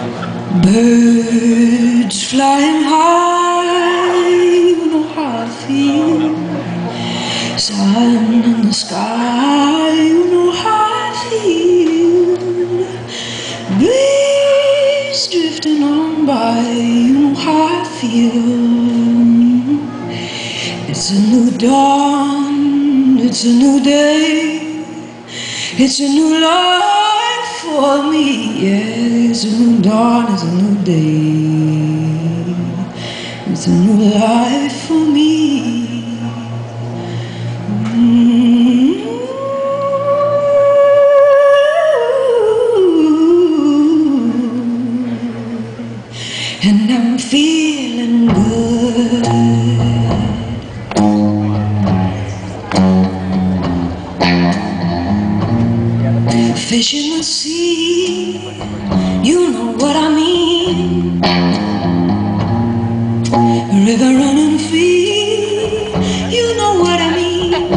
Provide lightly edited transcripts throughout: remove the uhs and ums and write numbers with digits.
Birds flying high, you know how I feel. Sun in the sky, you know how I feel. Breeze drifting on by, you know how I feel. It's a new dawn, it's a new day, it's a new life for me. Yeah, it's a new dawn, it's a new day, it's a new life for me. And I'm feeling good. Fish in the sea, you know what I mean. River running free, you know what I mean.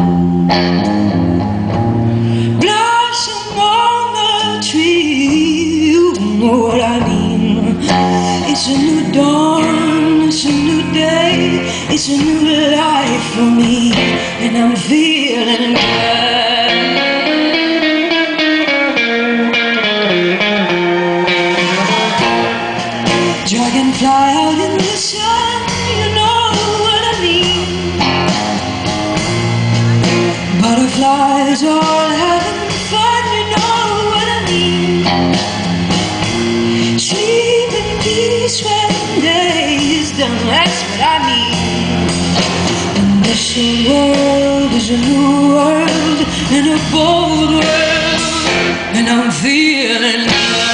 Blossom on the tree, you know what I mean. It's a new dawn, it's a new day, it's a new life for me, and I'm feeling good. Dragonfly out in the sun, you know what I mean. Butterflies all having fun, you know what I mean. Sleep in peace when the day is done, that's what I mean. And this world is a new world, and a bold world, and I'm feeling good.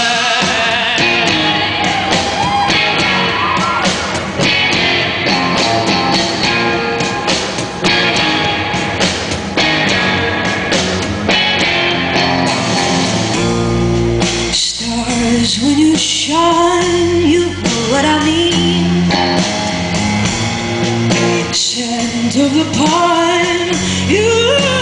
When you shine, you know what I mean. Scent of the pine, you